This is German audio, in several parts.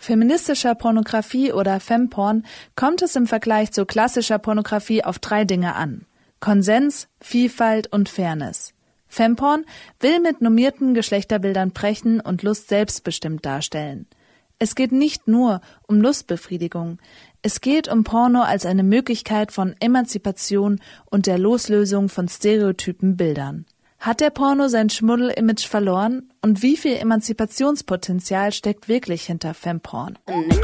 feministischer Pornografie oder Femporn kommt es im Vergleich zu klassischer Pornografie auf 3 Dinge an: Konsens, Vielfalt und Fairness. Femporn will mit normierten Geschlechterbildern brechen und Lust selbstbestimmt darstellen. Es geht nicht nur um Lustbefriedigung, es geht um Porno als eine Möglichkeit von Emanzipation und der Loslösung von stereotypen Bildern. Hat der Porno sein Schmuddel-Image verloren? Und wie viel Emanzipationspotenzial steckt wirklich hinter Femporn?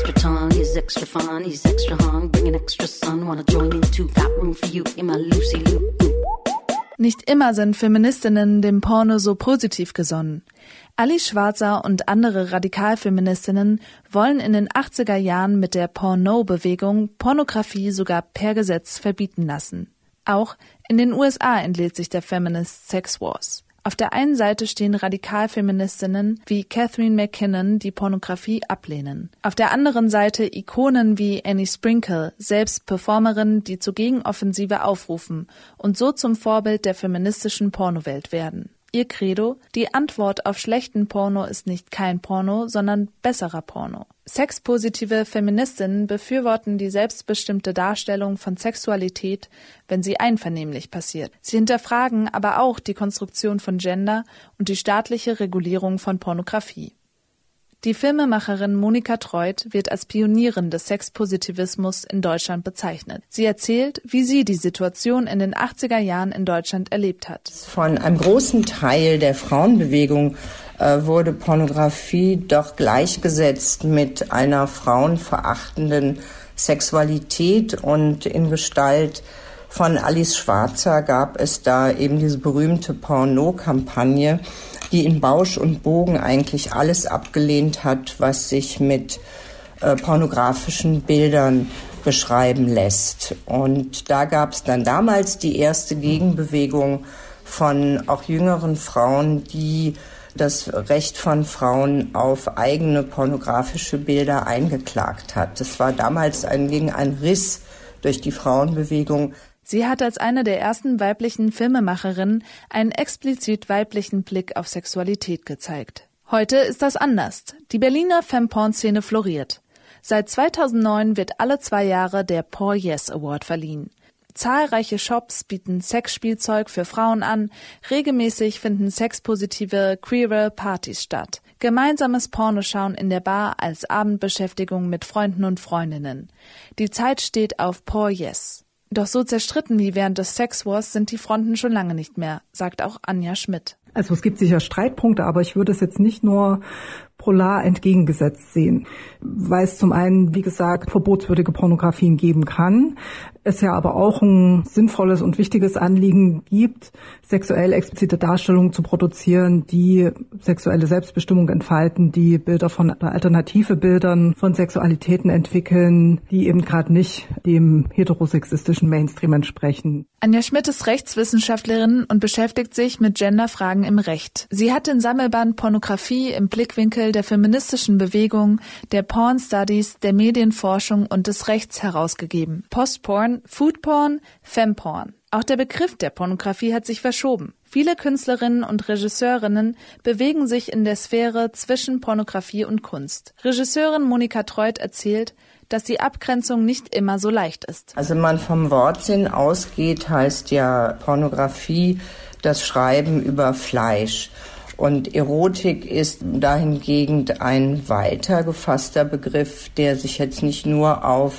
Nicht immer sind Feministinnen dem Porno so positiv gesonnen. Alice Schwarzer und andere Radikalfeministinnen wollen in den 80er Jahren mit der Porno-Bewegung Pornografie sogar per Gesetz verbieten lassen. Auch in den USA entlädt sich der Feminist Sex Wars. Auf der einen Seite stehen Radikalfeministinnen wie Catherine McKinnon, die Pornografie ablehnen. Auf der anderen Seite Ikonen wie Annie Sprinkle, selbst Performerinnen, die zur Gegenoffensive aufrufen und so zum Vorbild der feministischen Pornowelt werden. Ihr Credo: Die Antwort auf schlechten Porno ist nicht kein Porno, sondern besserer Porno. Sexpositive Feministinnen befürworten die selbstbestimmte Darstellung von Sexualität, wenn sie einvernehmlich passiert. Sie hinterfragen aber auch die Konstruktion von Gender und die staatliche Regulierung von Pornografie. Die Filmemacherin Monika Treut wird als Pionierin des Sexpositivismus in Deutschland bezeichnet. Sie erzählt, wie sie die Situation in den 80er Jahren in Deutschland erlebt hat. Von einem großen Teil der Frauenbewegung wurde Pornografie doch gleichgesetzt mit einer frauenverachtenden Sexualität, und in Gestalt von Alice Schwarzer gab es da eben diese berühmte Porno-Kampagne, die in Bausch und Bogen eigentlich alles abgelehnt hat, was sich mit pornografischen Bildern beschreiben lässt. Und da gab es dann damals die erste Gegenbewegung von auch jüngeren Frauen, die das Recht von Frauen auf eigene pornografische Bilder eingeklagt hat. Das war damals ein Riss durch die Frauenbewegung. Sie hat als eine der ersten weiblichen Filmemacherinnen einen explizit weiblichen Blick auf Sexualität gezeigt. Heute ist das anders. Die Berliner Femporn-Szene floriert. Seit 2009 wird alle 2 Jahre der Por Yes Award verliehen. Zahlreiche Shops bieten Sexspielzeug für Frauen an, regelmäßig finden sexpositive, queere Partys statt. Gemeinsames Pornoschauen in der Bar als Abendbeschäftigung mit Freunden und Freundinnen. Die Zeit steht auf Por Yes. Doch so zerstritten wie während des Sex Wars sind die Fronten schon lange nicht mehr, sagt auch Anja Schmidt. Also es gibt sicher Streitpunkte, aber ich würde es jetzt nicht nur polar entgegengesetzt sehen, weil es zum einen, wie gesagt, verbotswürdige Pornografien geben kann, es ja aber auch ein sinnvolles und wichtiges Anliegen gibt, sexuell explizite Darstellungen zu produzieren, die sexuelle Selbstbestimmung entfalten, die Bilder von alternative Bildern von Sexualitäten entwickeln, die eben gerade nicht dem heterosexistischen Mainstream entsprechen. Anja Schmidt ist Rechtswissenschaftlerin und beschäftigt sich mit Genderfragen im Recht. Sie hat den Sammelband Pornografie im Blickwinkel der feministischen Bewegung, der Porn Studies, der Medienforschung und des Rechts herausgegeben. Postporn, Foodporn, Femporn. Auch der Begriff der Pornografie hat sich verschoben. Viele Künstlerinnen und Regisseurinnen bewegen sich in der Sphäre zwischen Pornografie und Kunst. Regisseurin Monika Treut erzählt, dass die Abgrenzung nicht immer so leicht ist. Also wenn man vom Wortsinn ausgeht, heißt ja Pornografie das Schreiben über Fleisch. Und Erotik ist dahingegen ein weiter gefasster Begriff, der sich jetzt nicht nur auf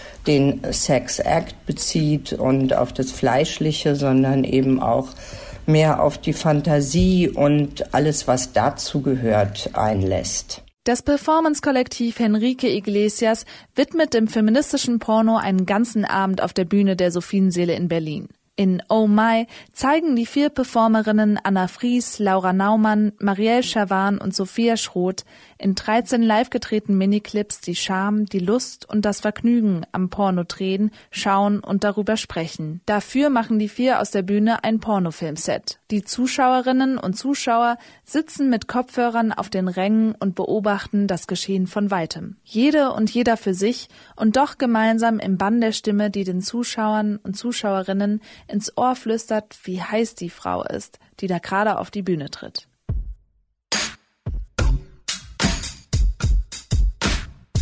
den Sex-Act bezieht und auf das Fleischliche, sondern eben auch mehr auf die Fantasie und alles, was dazu gehört, einlässt. Das Performance-Kollektiv Henrique Iglesias widmet dem feministischen Porno einen ganzen Abend auf der Bühne der Sophienseele in Berlin. In Oh My zeigen die 4 Performerinnen Anna Fries, Laura Naumann, Marielle Schawan und Sophia Schroth in 13 live gedrehten Miniclips die Scham, die Lust und das Vergnügen am Porno drehen, schauen und darüber sprechen. Dafür machen die 4 aus der Bühne ein Pornofilmset. Die Zuschauerinnen und Zuschauer sitzen mit Kopfhörern auf den Rängen und beobachten das Geschehen von weitem. Jede und jeder für sich und doch gemeinsam im Bann der Stimme, die den Zuschauern und Zuschauerinnen ins Ohr flüstert, wie heiß die Frau ist, die da gerade auf die Bühne tritt.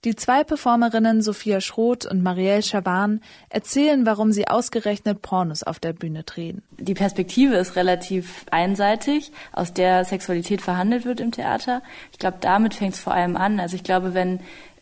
Die 2 Performerinnen Sophia Schroth und Marielle Schawan erzählen, warum sie ausgerechnet Pornos auf der Bühne drehen. Die Perspektive ist relativ einseitig, aus der Sexualität verhandelt wird im Theater. Ich glaube, damit fängt es vor allem an. Also ich glaube, wenn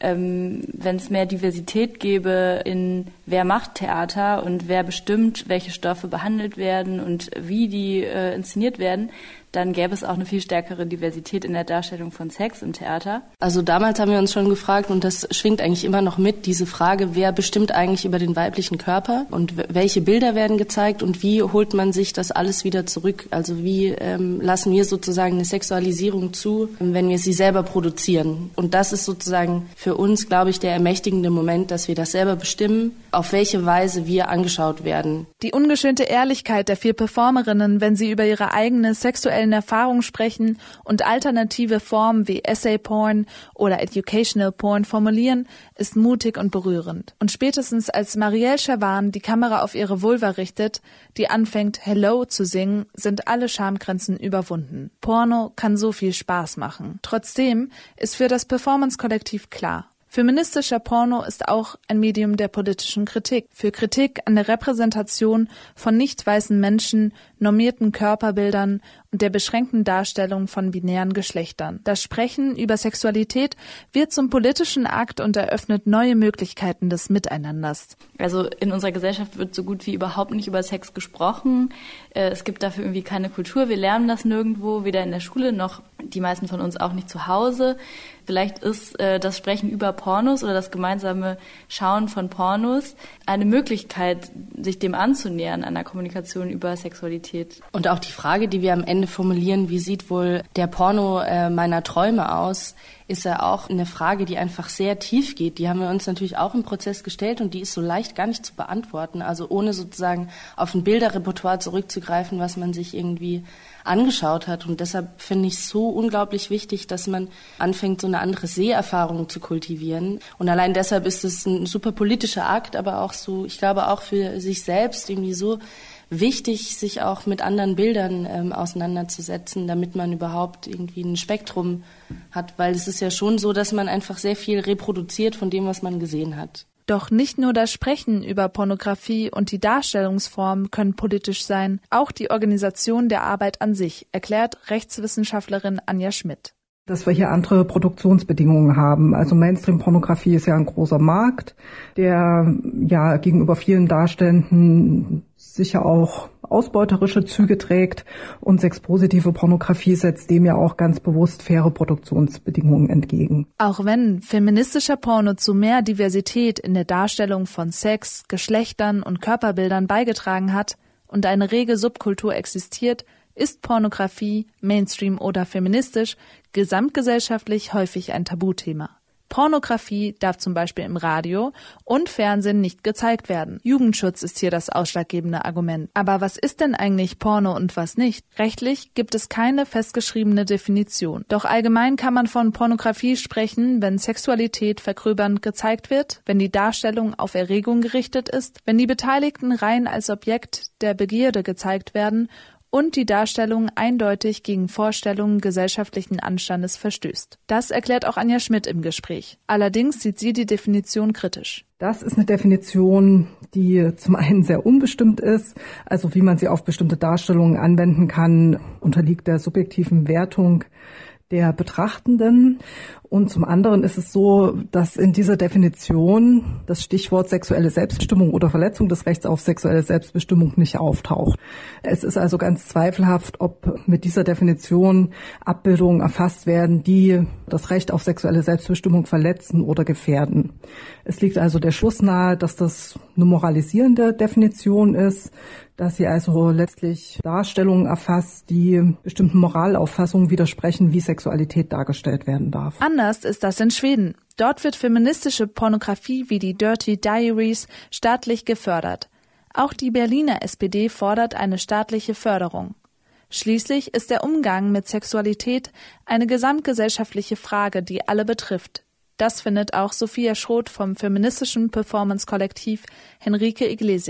es mehr Diversität gäbe in wer macht Theater und wer bestimmt, welche Stoffe behandelt werden und wie die inszeniert werden, dann gäbe es auch eine viel stärkere Diversität in der Darstellung von Sex im Theater. Also damals haben wir uns schon gefragt, und das schwingt eigentlich immer noch mit, diese Frage, wer bestimmt eigentlich über den weiblichen Körper und welche Bilder werden gezeigt und wie holt man sich das alles wieder zurück? Also wie lassen wir sozusagen eine Sexualisierung zu, wenn wir sie selber produzieren? Und das ist sozusagen für uns, glaube ich, der ermächtigende Moment, dass wir das selber bestimmen, auf welche Weise wir angeschaut werden. Die ungeschönte Ehrlichkeit der 4 Performerinnen, wenn sie über ihre eigene sexuellen Erfahrungen sprechen und alternative Formen wie Essay-Porn oder Educational Porn formulieren, ist mutig und berührend. Und spätestens als Marielle Schawan die Kamera auf ihre Vulva richtet, die anfängt Hello zu singen, sind alle Schamgrenzen überwunden. Porno kann so viel Spaß machen. Trotzdem ist für das Performance-Kollektiv klar: Feministischer Porno ist auch ein Medium der politischen Kritik. Für Kritik an der Repräsentation von nicht weißen Menschen, normierten Körperbildern und der beschränkten Darstellung von binären Geschlechtern. Das Sprechen über Sexualität wird zum politischen Akt und eröffnet neue Möglichkeiten des Miteinanders. Also in unserer Gesellschaft wird so gut wie überhaupt nicht über Sex gesprochen. Es gibt dafür irgendwie keine Kultur. Wir lernen das nirgendwo, weder in der Schule noch die meisten von uns auch nicht zu Hause. Vielleicht ist das Sprechen über Pornos oder das gemeinsame Schauen von Pornos eine Möglichkeit, sich dem anzunähern, einer Kommunikation über Sexualität. Und auch die Frage, die wir am Ende formulieren, wie sieht wohl der Porno meiner Träume aus, ist ja auch eine Frage, die einfach sehr tief geht. Die haben wir uns natürlich auch im Prozess gestellt und die ist so leicht gar nicht zu beantworten. Also ohne sozusagen auf ein Bilderrepertoire zurückzugreifen, was man sich irgendwie angeschaut hat. Und deshalb finde ich es so unglaublich wichtig, dass man anfängt, so eine andere Seherfahrung zu kultivieren. Und allein deshalb ist es ein super politischer Akt, aber auch so, ich glaube auch für sich selbst irgendwie so wichtig, sich auch mit anderen Bildern auseinanderzusetzen, damit man überhaupt irgendwie ein Spektrum hat. Weil es ist ja schon so, dass man einfach sehr viel reproduziert von dem, was man gesehen hat. Doch nicht nur das Sprechen über Pornografie und die Darstellungsform können politisch sein, auch die Organisation der Arbeit an sich, erklärt Rechtswissenschaftlerin Anja Schmidt. Dass wir hier andere Produktionsbedingungen haben. Also Mainstream-Pornografie ist ja ein großer Markt, der ja gegenüber vielen Darstellenden sicher auch ausbeuterische Züge trägt, und sexpositive Pornografie setzt dem ja auch ganz bewusst faire Produktionsbedingungen entgegen. Auch wenn feministischer Porno zu mehr Diversität in der Darstellung von Sex, Geschlechtern und Körperbildern beigetragen hat und eine rege Subkultur existiert, ist Pornografie, Mainstream oder feministisch, gesamtgesellschaftlich häufig ein Tabuthema. Pornografie darf zum Beispiel im Radio und Fernsehen nicht gezeigt werden. Jugendschutz ist hier das ausschlaggebende Argument. Aber was ist denn eigentlich Porno und was nicht? Rechtlich gibt es keine festgeschriebene Definition. Doch allgemein kann man von Pornografie sprechen, wenn Sexualität vergröbernd gezeigt wird, wenn die Darstellung auf Erregung gerichtet ist, wenn die Beteiligten rein als Objekt der Begierde gezeigt werden und die Darstellung eindeutig gegen Vorstellungen gesellschaftlichen Anstandes verstößt. Das erklärt auch Anja Schmidt im Gespräch. Allerdings sieht sie die Definition kritisch. Das ist eine Definition, die zum einen sehr unbestimmt ist, also wie man sie auf bestimmte Darstellungen anwenden kann, unterliegt der subjektiven Wertung der Betrachtenden. Und zum anderen ist es so, dass in dieser Definition das Stichwort sexuelle Selbstbestimmung oder Verletzung des Rechts auf sexuelle Selbstbestimmung nicht auftaucht. Es ist also ganz zweifelhaft, ob mit dieser Definition Abbildungen erfasst werden, die das Recht auf sexuelle Selbstbestimmung verletzen oder gefährden. Es liegt also der Schluss nahe, dass das eine moralisierende Definition ist, dass sie also letztlich Darstellungen erfasst, die bestimmten Moralauffassungen widersprechen, wie Sexualität dargestellt werden darf. Anders ist das in Schweden. Dort wird feministische Pornografie wie die Dirty Diaries staatlich gefördert. Auch die Berliner SPD fordert eine staatliche Förderung. Schließlich ist der Umgang mit Sexualität eine gesamtgesellschaftliche Frage, die alle betrifft. Das findet auch Sophia Schroth vom feministischen Performance-Kollektiv Henrique Iglesias.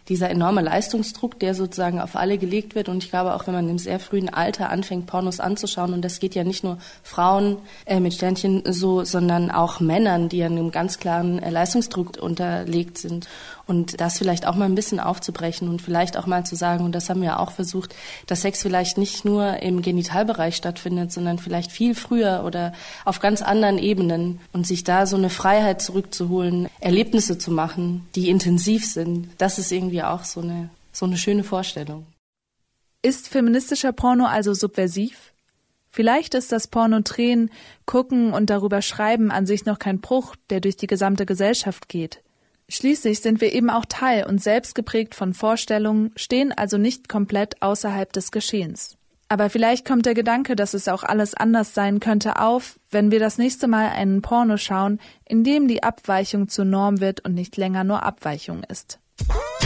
dieser enorme Leistungsdruck, der sozusagen auf alle gelegt wird. Und ich glaube auch, wenn man im sehr frühen Alter anfängt, Pornos anzuschauen, und das geht ja nicht nur Frauen mit Sternchen so, sondern auch Männern, die einem ganz klaren Leistungsdruck unterlegt sind. Und das vielleicht auch mal ein bisschen aufzubrechen und vielleicht auch mal zu sagen, und das haben wir auch versucht, dass Sex vielleicht nicht nur im Genitalbereich stattfindet, sondern vielleicht viel früher oder auf ganz anderen Ebenen, und sich da so eine Freiheit zurückzuholen, Erlebnisse zu machen, die intensiv sind. Das ist irgendwie auch so eine schöne Vorstellung. Ist feministischer Porno also subversiv? Vielleicht ist das Porno drehen, gucken und darüber schreiben an sich noch kein Bruch, der durch die gesamte Gesellschaft geht. Schließlich sind wir eben auch Teil und selbst geprägt von Vorstellungen, stehen also nicht komplett außerhalb des Geschehens. Aber vielleicht kommt der Gedanke, dass es auch alles anders sein könnte, auf, wenn wir das nächste Mal einen Porno schauen, in dem die Abweichung zur Norm wird und nicht länger nur Abweichung ist.